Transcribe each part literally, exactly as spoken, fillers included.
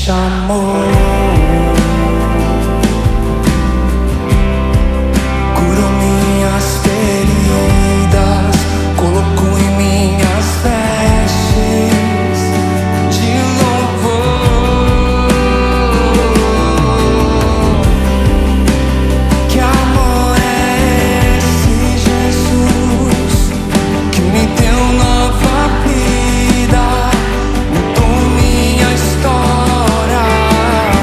chamou, curou minhas feridas, colocou em minhas vestes de louvor. Que amor é esse, Jesus, que me deu nova vida, mudou minha história.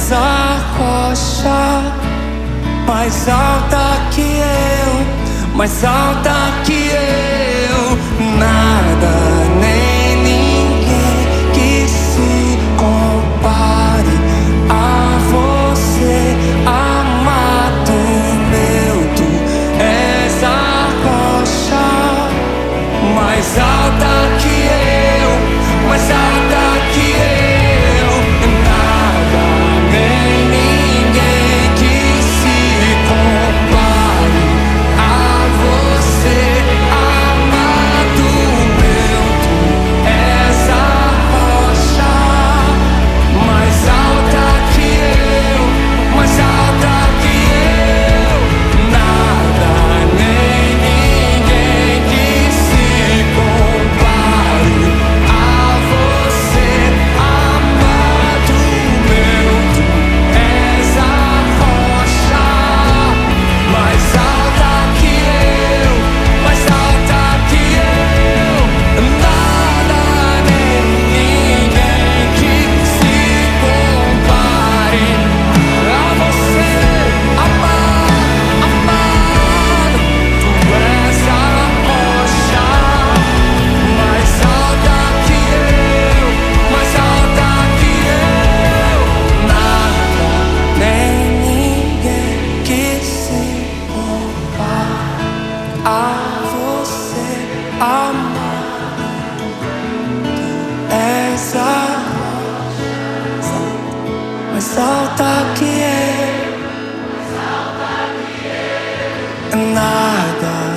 és a rocha mais alta que eu, mais alta que eu. Nada nem ninguém que se compare a você, amado meu. Tu és a rocha mais alta que eu, mais alta que eu. Nada nem ninguém que se compare a você, amado meu. Tu és a rocha mais alta que eu, mais alta que eu. Nada nem ninguém que se compare a você, amado meu. Tu és a rocha mais alta que eu, mais alta que eu. Nada nem ninguém que se compare a você, amado, amado. Tu és a rocha mais alta que eu, mais alta que eu. Nada nem ninguém que se compare a você, amado. És a rocha mais alta que eu. Nada